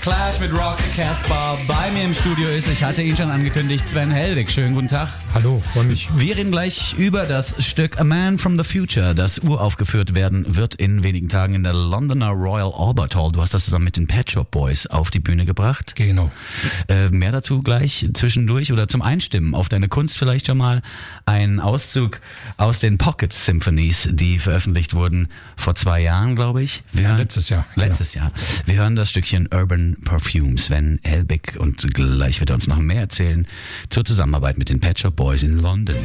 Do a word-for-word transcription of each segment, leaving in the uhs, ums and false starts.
Clash mit Rock Casper. Bei mir im Studio ist, ich hatte ihn schon angekündigt, Sven Helbig. Schönen guten Tag. Hallo, freue mich. Wir reden gleich über das Stück A Man from the Future, das uraufgeführt werden wird in wenigen Tagen in der Londoner Royal Albert Hall. Du hast das zusammen mit den Pet Shop Boys auf die Bühne gebracht. Genau. Äh, mehr dazu gleich zwischendurch oder zum Einstimmen auf deine Kunst vielleicht schon mal ein Auszug aus den Pocket Symphonies, die veröffentlicht wurden vor zwei Jahren, glaube ich. Wir Ja, hören, letztes Jahr. Letztes Jahr. Wir hören das Stückchen Urban Perfume, Sven Helbig, und gleich wird er uns noch mehr erzählen zur Zusammenarbeit mit den Pet Shop Boys in London.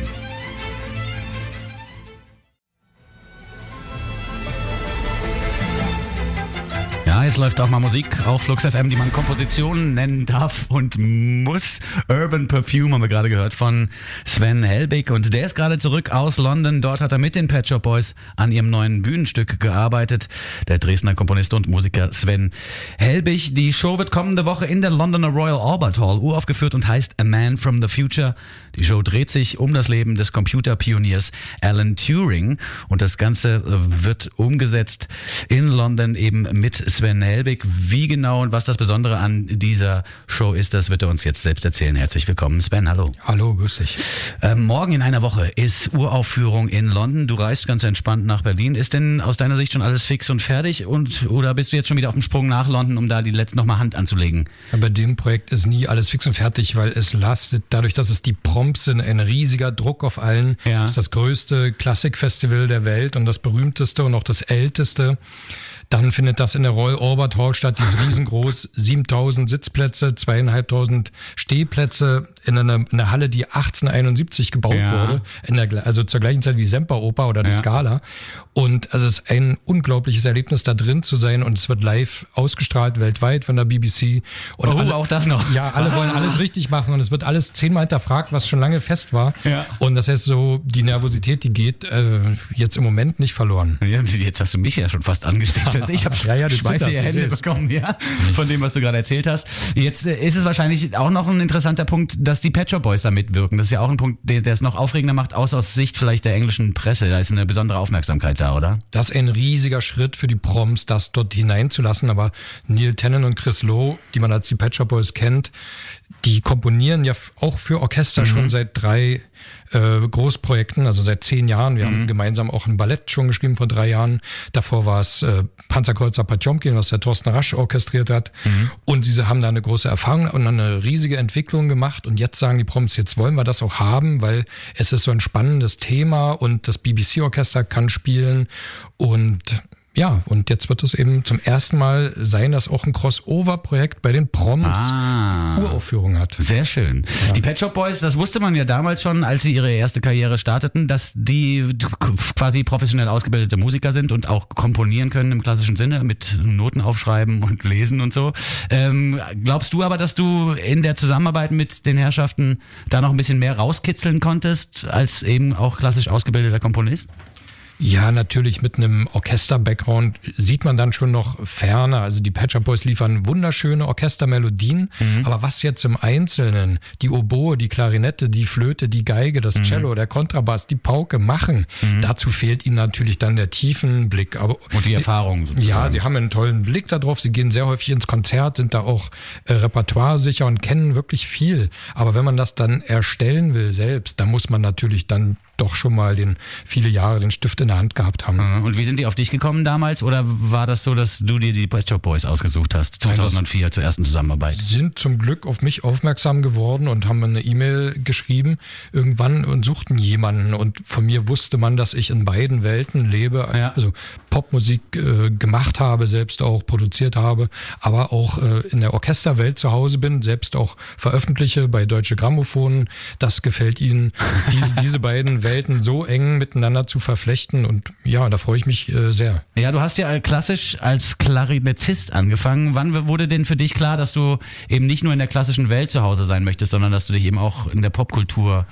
Ja, jetzt läuft auch mal Musik auf Flux F M, die man Kompositionen nennen darf und muss. Urban Perfume haben wir gerade gehört von Sven Helbig, und der ist gerade zurück aus London. Dort hat er mit den Pet Shop Boys an ihrem neuen Bühnenstück gearbeitet. Der Dresdner Komponist und Musiker Sven Helbig. Die Show wird kommende Woche in der Londoner Royal Albert Hall uraufgeführt und heißt A Man from the Future. Die Show dreht sich um das Leben des Computerpioniers Alan Turing, und das Ganze wird umgesetzt in London eben mit Sven Helbig. Wie genau und was das Besondere an dieser Show ist, das wird er uns jetzt selbst erzählen. Herzlich willkommen, Sven. Hallo. Hallo, grüß dich. Ähm, morgen in einer Woche ist Uraufführung in London. Du reist ganz entspannt nach Berlin. Ist denn aus deiner Sicht schon alles fix und fertig, und oder bist du jetzt schon wieder auf dem Sprung nach London, um da die letzten nochmal Hand anzulegen? Ja, bei dem Projekt ist nie alles fix und fertig, weil es lastet, dadurch, dass es die Prompts sind, ein riesiger Druck auf allen. Ja. Das ist das größte Klassikfestival der Welt und das berühmteste und auch das älteste. Dann findet das in der Royal Albert Hall statt, die ist riesengroß, siebentausend Sitzplätze, zweieinhalbtausend Stehplätze in einer, in einer Halle, die achtzehnhunderteinundsiebzig gebaut Ja. wurde, in der, also zur gleichen Zeit wie die Semperoper oder die Ja. Scala. Und also es ist ein unglaubliches Erlebnis, da drin zu sein, und es wird live ausgestrahlt weltweit von der B B C. Und Oh, alle, auch das noch. Ja, alle wollen alles richtig machen, und es wird alles zehnmal hinterfragt, was schon lange fest war. Ja. Und das heißt so, die Nervosität, die geht äh, jetzt im Moment nicht verloren. Ja, jetzt hast du mich ja schon fast angesteckt. Also ich habe Ja, ja, du schweißige zitterst, ich Hände seh's. bekommen, ja, von dem, was du gerade erzählt hast. Jetzt äh, ist es wahrscheinlich auch noch ein interessanter Punkt, dass die Pet Shop Boys da mitwirken. Das ist ja auch ein Punkt, der der es noch aufregender macht, aus aus Sicht vielleicht der englischen Presse. Da ist eine besondere Aufmerksamkeit da, oder? Das ist ein riesiger Schritt für die Proms, das dort hineinzulassen. Aber Neil Tennant und Chris Lowe, die man als die Pet Shop Boys kennt, die komponieren ja f- auch für Orchester mhm. schon seit drei äh, Großprojekten, also seit zehn Jahren. Wir mhm. haben gemeinsam auch ein Ballett schon geschrieben vor drei Jahren. Davor war es äh, Panzerkreuzer Potjomkin, was der Thorsten Rasch orchestriert hat. Mhm. Und sie haben da eine große Erfahrung und eine riesige Entwicklung gemacht. Und jetzt sagen die Proms, jetzt wollen wir das auch haben, weil es ist so ein spannendes Thema und das B B C-Orchester kann spielen. Und ja, und jetzt wird es eben zum ersten Mal sein, dass auch ein Crossover-Projekt bei den Proms Ah. Uraufführung hat. Sehr schön. Ja. Die Pet Shop Boys, das wusste man ja damals schon, als sie ihre erste Karriere starteten, dass die quasi professionell ausgebildete Musiker sind und auch komponieren können im klassischen Sinne, mit Noten aufschreiben und lesen und so. Ähm, glaubst du aber, dass du in der Zusammenarbeit mit den Herrschaften da noch ein bisschen mehr rauskitzeln konntest, als eben auch klassisch ausgebildeter Komponist? Ja, natürlich mit einem Orchester-Background sieht man dann schon noch ferner. Also die Pet Shop Boys liefern wunderschöne Orchestermelodien, mhm. aber was jetzt im Einzelnen die Oboe, die Klarinette, die Flöte, die Geige, das Cello, mhm. der Kontrabass, die Pauke machen, mhm. dazu fehlt ihnen natürlich dann der Tiefenblick. Aber und die sie, Erfahrung sozusagen. Ja, sie haben einen tollen Blick darauf, sie gehen sehr häufig ins Konzert, sind da auch äh, repertoiresicher und kennen wirklich viel. Aber wenn man das dann erstellen will selbst, dann muss man natürlich dann doch schon mal den viele Jahre den Stift in der Hand gehabt haben. Und wie sind die auf dich gekommen damals? Oder war das so, dass du dir die Pet Shop Boys ausgesucht hast, zweitausendvier Nein, zur ersten Zusammenarbeit? Die sind zum Glück auf mich aufmerksam geworden und haben eine E-Mail geschrieben irgendwann und suchten jemanden. Und von mir wusste man, dass ich in beiden Welten lebe. Ja. Also Popmusik äh, gemacht habe, selbst auch produziert habe, aber auch äh, in der Orchesterwelt zu Hause bin, selbst auch veröffentliche bei Deutsche Grammophon. Das gefällt ihnen, diese, diese beiden Welten so eng miteinander zu verflechten, und ja, da freue ich mich äh, sehr. Ja, du hast ja klassisch als Klarinettist angefangen. Wann wurde denn für dich klar, dass du eben nicht nur in der klassischen Welt zu Hause sein möchtest, sondern dass du dich eben auch in der Popkultur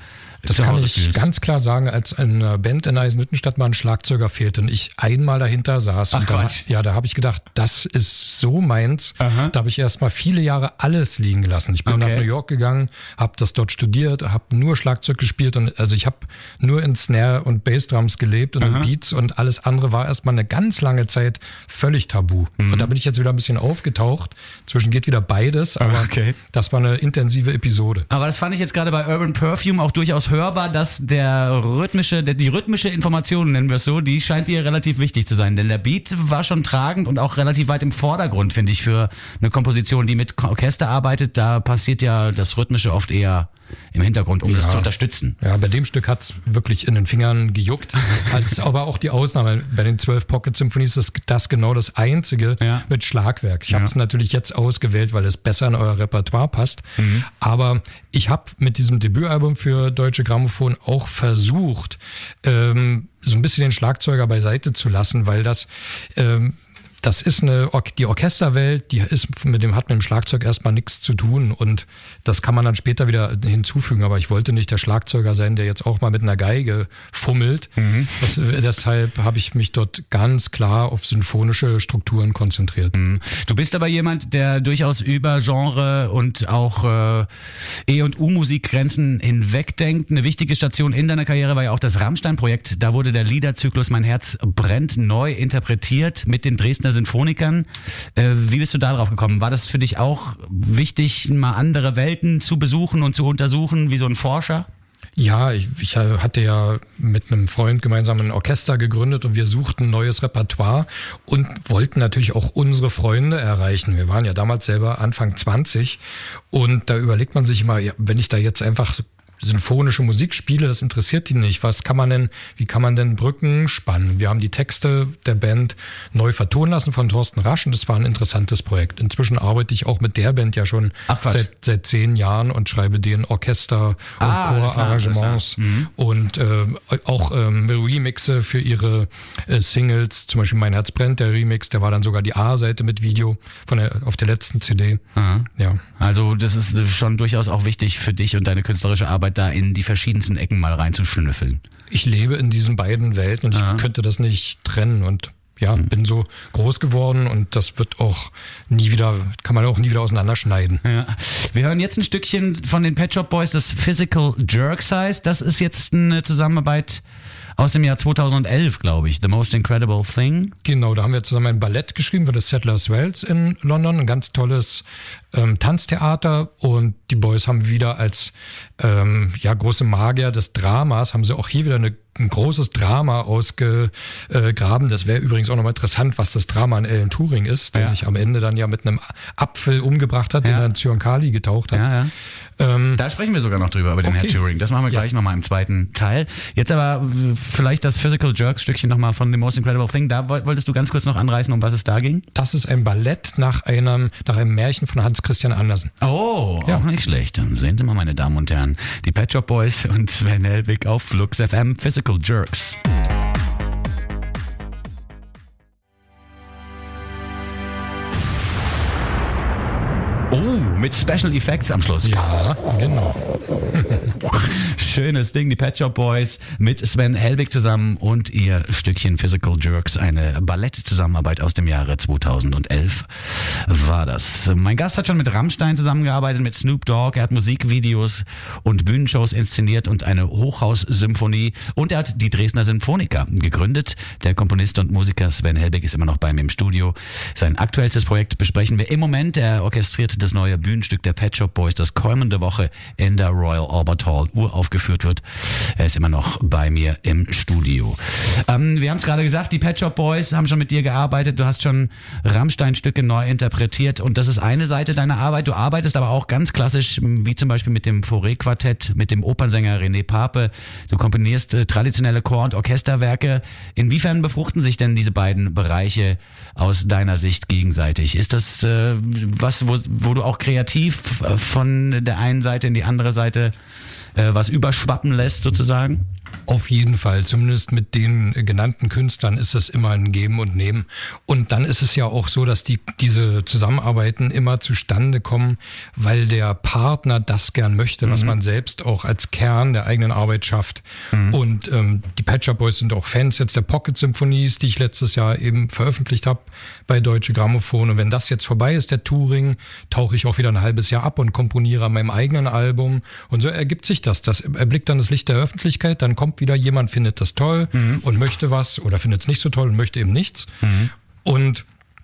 Das kann ich fühlst. ganz klar sagen, als in einer Band in Eisenhüttenstadt mal ein Schlagzeuger fehlte und ich einmal dahinter saß. Ach, und da, Quatsch. Ja, da habe ich gedacht, das ist so meins. Aha. Da habe ich erst mal viele Jahre alles liegen gelassen. Ich bin Okay. nach New York gegangen, habe das dort studiert, habe nur Schlagzeug gespielt und also ich habe nur in Snare und Bassdrums gelebt und Aha. in Beats und alles andere war erstmal eine ganz lange Zeit völlig tabu. Mhm. Und da bin ich jetzt wieder ein bisschen aufgetaucht. Zwischen geht wieder beides, aber Okay. das war eine intensive Episode. Aber das fand ich jetzt gerade bei Urban Perfume auch durchaus hörbar, dass der rhythmische, der, die rhythmische Information, nennen wir es so, die scheint dir relativ wichtig zu sein. Denn der Beat war schon tragend und auch relativ weit im Vordergrund, finde ich, für eine Komposition, die mit Orchester arbeitet. Da passiert ja das Rhythmische oft eher im Hintergrund, um Ja. das zu unterstützen. Ja, bei dem Stück hat's wirklich in den Fingern gejuckt. Das ist aber auch die Ausnahme. Bei den zwölf Pocket Symphonies ist das genau das Einzige Ja. mit Schlagwerk. Ich Ja. habe es natürlich jetzt ausgewählt, weil es besser in euer Repertoire passt. Mhm. Aber ich habe mit diesem Debütalbum für Deutsche Grammophon auch versucht, ähm, so ein bisschen den Schlagzeuger beiseite zu lassen, weil das... Ähm, Das ist eine Or- die Orchesterwelt, die ist mit dem hat mit dem Schlagzeug erstmal nichts zu tun und das kann man dann später wieder hinzufügen. Aber ich wollte nicht der Schlagzeuger sein, der jetzt auch mal mit einer Geige fummelt. Mhm. Das, deshalb habe ich mich dort ganz klar auf symphonische Strukturen konzentriert. Mhm. Du bist aber jemand, der durchaus über Genre und auch äh, E- und U-Musikgrenzen hinwegdenkt. Eine wichtige Station in deiner Karriere war ja auch das Rammstein-Projekt. Da wurde der Liederzyklus Mein Herz brennt neu interpretiert mit den Dresdner Sinfonikern. Äh, wie bist du da drauf gekommen? War das für dich auch wichtig, mal andere Welten zu besuchen und zu untersuchen, wie so ein Forscher? Ja, ich, ich hatte ja mit einem Freund gemeinsam ein Orchester gegründet und wir suchten neues Repertoire und wollten natürlich auch unsere Freunde erreichen. Wir waren ja damals selber Anfang zwanzig und da überlegt man sich immer, ja, wenn ich da jetzt einfach so symphonische Musik spiele, das interessiert die nicht. Was kann man denn, wie kann man denn Brücken spannen? Wir haben die Texte der Band neu vertonen lassen von Thorsten Rasch und das war ein interessantes Projekt. Inzwischen arbeite ich auch mit der Band ja schon Ach, seit, seit zehn Jahren und schreibe denen Orchester- und Ah, alles klar, alles Chorarrangements klar. Mhm. und äh, auch ähm, Remixe für ihre äh, Singles. Zum Beispiel Mein Herz brennt, der Remix, der war dann sogar die A-Seite mit Video von der, auf der letzten C D. Aha. Ja. Also das ist schon durchaus auch wichtig für dich und deine künstlerische Arbeit, da in die verschiedensten Ecken mal reinzuschnüffeln. Ich lebe in diesen beiden Welten und Aha. ich könnte das nicht trennen und ja, bin so groß geworden und das wird auch nie wieder, kann man auch nie wieder auseinanderschneiden. Ja. Wir hören jetzt ein Stückchen von den Pet Shop Boys, das Physical Jerks heißt. Das ist jetzt eine Zusammenarbeit aus dem Jahr zweitausendelf, glaube ich. The Most Incredible Thing. Genau, da haben wir zusammen ein Ballett geschrieben für das Settlers Wells in London, ein ganz tolles ähm, Tanztheater und die Boys haben wieder als ähm, ja große Magier des Dramas, haben sie auch hier wieder eine ein großes Drama ausgegraben. Das wäre übrigens auch nochmal interessant, was das Drama an Alan Turing ist, der Ja. sich am Ende dann ja mit einem Apfel umgebracht hat, Ja. den er in Zyankali getaucht hat. Ja, ja. Ähm, Da sprechen wir sogar noch drüber, über den Okay. Herr Turing. Das machen wir gleich nochmal im zweiten Teil. Jetzt aber w- vielleicht das Physical Jerks Stückchen nochmal von The Most Incredible Thing. Da woll- wolltest du ganz kurz noch anreißen, um was es da ging? das ist ein Ballett nach einem, nach einem Märchen von Hans Christian Andersen. Oh, Ja. auch nicht schlecht. Dann sehen Sie mal, meine Damen und Herren, die Pet Shop Boys und Sven Helbig auf Flux F M, Physical Jerks. Oh, mit Special Effects am Schluss. Ja, genau. Schönes Ding, die Pet Shop Boys mit Sven Helbig zusammen und ihr Stückchen Physical Jerks, eine Ballettzusammenarbeit aus dem Jahre zweitausendelf war das. Mein Gast hat schon mit Rammstein zusammengearbeitet, mit Snoop Dogg, er hat Musikvideos und Bühnenshows inszeniert und eine Hochhaussymphonie und er hat die Dresdner Sinfoniker gegründet. Der Komponist und Musiker Sven Helbig ist immer noch bei mir im Studio. Sein aktuellstes Projekt besprechen wir im Moment. Er orchestriert das neue Bühnenstück der Pet Shop Boys, das kommende Woche in der Royal Albert Hall uraufgeführt wird. Er ist immer noch bei mir im Studio. Ähm, wir haben es gerade gesagt, die Pet Shop Boys haben schon mit dir gearbeitet. Du hast schon Rammstein-Stücke neu interpretiert und das ist eine Seite deiner Arbeit. Du arbeitest aber auch ganz klassisch, wie zum Beispiel mit dem Fauré-Quartett, mit dem Opernsänger René Pape. Du komponierst äh, traditionelle Chor- und Orchesterwerke. Inwiefern befruchten sich denn diese beiden Bereiche aus deiner Sicht gegenseitig? Ist das äh, was, wo, wo du auch kreativ äh, von der einen Seite in die andere Seite äh, was überschwappen lässt sozusagen? Auf jeden Fall, zumindest mit den genannten Künstlern ist es immer ein Geben und Nehmen. Und dann ist es ja auch so, dass die diese Zusammenarbeiten immer zustande kommen, weil der Partner das gern möchte, mhm. was man selbst auch als Kern der eigenen Arbeit schafft. Mhm. Und ähm, die Pet Shop Boys sind auch Fans jetzt der Pocket Symphonies, die ich letztes Jahr eben veröffentlicht habe bei Deutsche Grammophon. Und wenn das jetzt vorbei ist, der Touring, tauche ich auch wieder ein halbes Jahr ab und komponiere an meinem eigenen Album. Und so ergibt sich das. Das erblickt dann das Licht der Öffentlichkeit, dann kommt wieder jemand, findet das toll mhm. und möchte was oder findet es nicht so toll und möchte eben nichts. Mhm. Und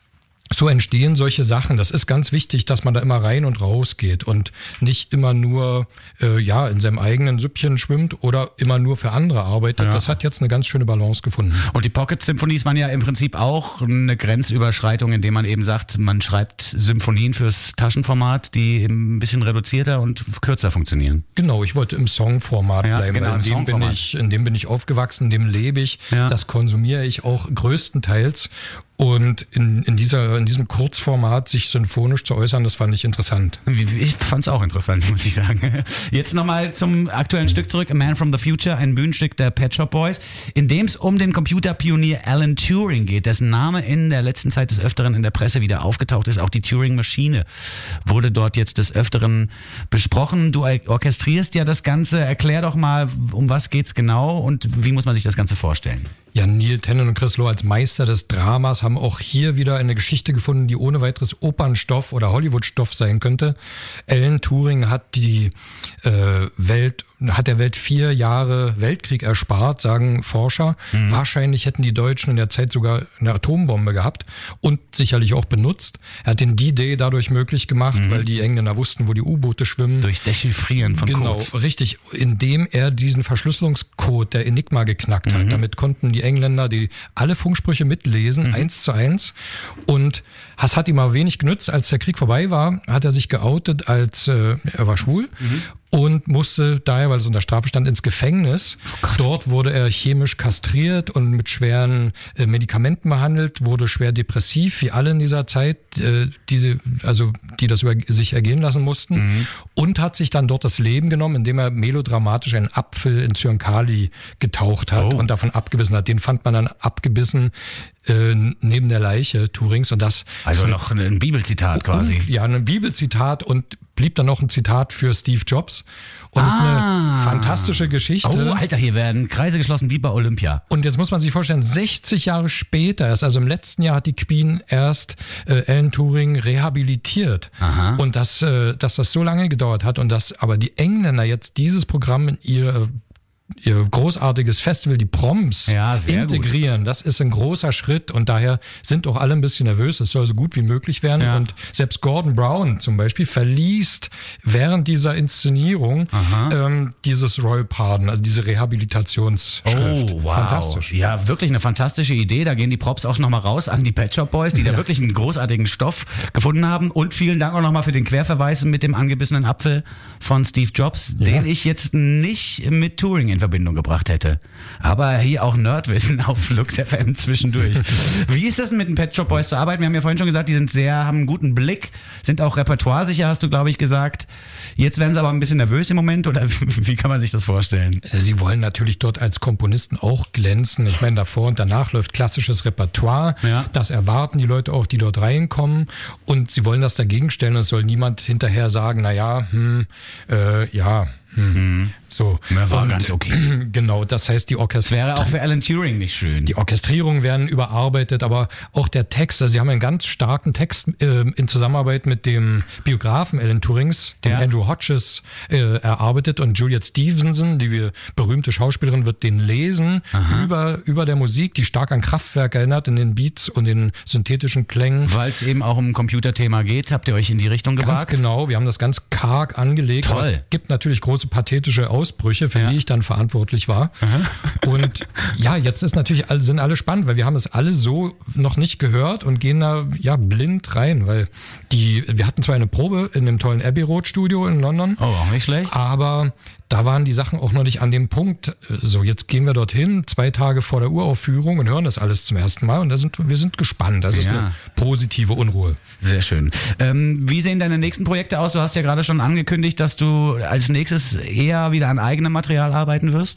so entstehen solche Sachen. Das ist ganz wichtig, dass man da immer rein und raus geht und nicht immer nur äh, ja in seinem eigenen Süppchen schwimmt oder immer nur für andere arbeitet. Ja. Das hat jetzt eine ganz schöne Balance gefunden. Und die Pocket Symphonies waren ja im Prinzip auch eine Grenzüberschreitung, indem man eben sagt, man schreibt Symphonien fürs Taschenformat, die eben ein bisschen reduzierter und kürzer funktionieren. Genau, ich wollte im Songformat ja, bleiben. Genau, in, dem bin ich, in dem bin ich aufgewachsen, in dem lebe ich. Ja. Das konsumiere ich auch größtenteils. Und in, in, dieser, in diesem Kurzformat sich symphonisch zu äußern, das fand ich interessant. Ich fand es auch interessant, muss ich sagen. Jetzt nochmal zum aktuellen Stück zurück. A Man from the Future, ein Bühnenstück der Pet Shop Boys, in dem es um den Computerpionier Alan Turing geht, dessen Name in der letzten Zeit des Öfteren in der Presse wieder aufgetaucht ist. Auch die Turing-Maschine wurde dort jetzt des Öfteren besprochen. Du orchestrierst ja das Ganze. Erklär doch mal, um was geht's genau und wie muss man sich das Ganze vorstellen? Ja, Neil Tennant und Chris Lowe als Meister des Dramas haben auch hier wieder eine Geschichte gefunden, die ohne weiteres Opernstoff oder Hollywood-Stoff sein könnte. Alan Turing hat die äh, Welt, hat der Welt vier Jahre Weltkrieg erspart, sagen Forscher. Mhm. Wahrscheinlich hätten die Deutschen in der Zeit sogar eine Atombombe gehabt und sicherlich auch benutzt. Er hat den D-Day dadurch möglich gemacht, mhm. weil die Engländer wussten, wo die U-Boote schwimmen. Durch Dechiffrieren von Genau, Codes. richtig. Indem er diesen Verschlüsselungscode der Enigma geknackt mhm. hat. Damit konnten die Engländer, die alle Funksprüche mitlesen, mhm. eins zu eins. Und das hat ihm aber wenig genützt. Als der Krieg vorbei war, hat er sich geoutet als, äh, er war schwul. Mhm. Und musste daher, weil es unter Strafe stand, ins Gefängnis. Oh Dort wurde er chemisch kastriert und mit schweren äh, Medikamenten behandelt, wurde schwer depressiv, wie alle in dieser Zeit, äh, diese, also die das über sich ergehen lassen mussten. Mhm. Und hat sich dann dort das Leben genommen, indem er melodramatisch einen Apfel in Zyankali getaucht hat oh. und davon abgebissen hat. Den fand man dann abgebissen äh, neben der Leiche Turings. Und das also noch ein Bibelzitat quasi. Und, ja, ein Bibelzitat und blieb dann noch ein Zitat für Steve Jobs. Und das ah. ist eine fantastische Geschichte. Oh, Alter, hier werden Kreise geschlossen wie bei Olympia. Und jetzt muss man sich vorstellen, sechzig Jahre später, erst, also im letzten Jahr hat die Queen erst äh, Alan Turing rehabilitiert. Aha. Und dass, äh, dass das so lange gedauert hat und dass aber die Engländer jetzt dieses Programm in ihre ihr großartiges Festival, die Proms, ja, integrieren. Gut. Das ist ein großer Schritt und daher sind auch alle ein bisschen nervös. Es soll so gut wie möglich werden. Ja. Und selbst Gordon Brown zum Beispiel verliest während dieser Inszenierung ähm, dieses Royal Pardon, also diese Rehabilitationsschrift. Oh, wow. Fantastisch. Ja, wirklich eine fantastische Idee. Da gehen die Props auch nochmal raus an die Pet Shop Boys, die ja. da wirklich einen großartigen Stoff gefunden haben. Und vielen Dank auch nochmal für den Querverweis mit dem angebissenen Apfel von Steve Jobs, ja. den ich jetzt nicht mit Turing in Verbindung gebracht hätte. Aber hier auch Nerdwissen auf Flux F M zwischendurch. Wie ist das mit den Pet Shop Boys zu arbeiten? Wir haben ja vorhin schon gesagt, die sind sehr, haben einen guten Blick, sind auch repertoiresicher, hast du, glaube ich, gesagt. Jetzt werden sie aber ein bisschen nervös im Moment, oder wie kann man sich das vorstellen? Sie wollen natürlich dort als Komponisten auch glänzen. Ich meine, davor und danach läuft klassisches Repertoire. Ja. Das erwarten die Leute auch, die dort reinkommen. Und sie wollen das dagegen stellen. Es soll niemand hinterher sagen, na ja, hm, äh, ja, hm. So. Ja, war und, ganz okay. Genau, das heißt, die Orchestrierung. Wäre auch für Alan Turing nicht schön. Die Orchestrierungen werden überarbeitet, aber auch der Text, also sie haben einen ganz starken Text äh, in Zusammenarbeit mit dem Biografen Alan Turings, den ja. Andrew Hodges, äh, erarbeitet, und Juliet Stevenson, die berühmte Schauspielerin, wird den lesen über, über der Musik, die stark an Kraftwerk erinnert, in den Beats und den synthetischen Klängen. Weil es eben auch um ein Computerthema geht, habt ihr euch in die Richtung gewagt? Ganz genau, wir haben das ganz karg angelegt. Toll. Aber es gibt natürlich große pathetische Ausbrüche, für ja. die ich dann verantwortlich war. Aha. Und ja, jetzt ist natürlich, sind alle spannend, weil wir haben es alle so noch nicht gehört und gehen da ja blind rein, weil die, wir hatten zwar eine Probe in dem tollen Abbey Road Studio in London. Oh, auch nicht schlecht. Aber da waren die Sachen auch noch nicht an dem Punkt. So, jetzt gehen wir dorthin, zwei Tage vor der Uraufführung, und hören das alles zum ersten Mal, und da sind, wir sind gespannt. Das ist ja. eine positive Unruhe. Sehr schön. Ähm, wie sehen deine nächsten Projekte aus? Du hast ja gerade schon angekündigt, dass du als nächstes eher wieder an eigenem Material arbeiten wirst.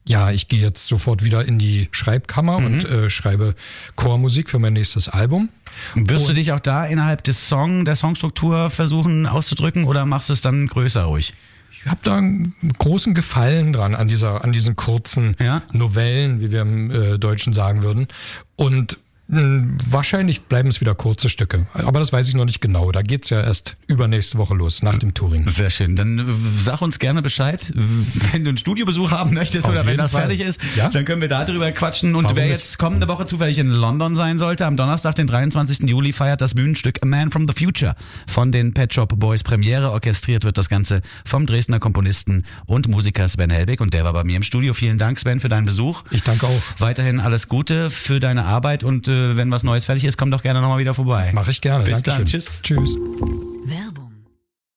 Ja, ich gehe jetzt sofort wieder in die Schreibkammer mhm. und äh, schreibe Chormusik für mein nächstes Album. Wirst und du dich auch da innerhalb des Song, der Songstruktur versuchen auszudrücken oder machst du es dann größer ruhig? Ich habe da einen großen Gefallen dran an dieser, an diesen kurzen ja? Novellen, wie wir im äh, Deutschen sagen würden. Und wahrscheinlich bleiben es wieder kurze Stücke, aber das weiß ich noch nicht genau. Da geht's ja erst übernächste Woche los, nach dem Touring. Sehr schön, dann sag uns gerne Bescheid, wenn du einen Studiobesuch haben möchtest. Auf oder wenn das Fall. fertig ist, ja? Dann können wir da drüber quatschen. Und Warum wer nicht? jetzt kommende Woche zufällig in London sein sollte, am Donnerstag, den dreiundzwanzigsten Juli, feiert das Bühnenstück A Man from the Future von den Pet Shop Boys Premiere. Orchestriert wird das Ganze vom Dresdner Komponisten und Musiker Sven Helbig und der war bei mir im Studio. Vielen Dank, Sven, für deinen Besuch. Ich danke auch. Weiterhin alles Gute für deine Arbeit und äh, wenn was Neues fertig ist, komm doch gerne nochmal wieder vorbei. Mach ich gerne. Bis Dankeschön. dann. Tschüss. Tschüss. Werbung.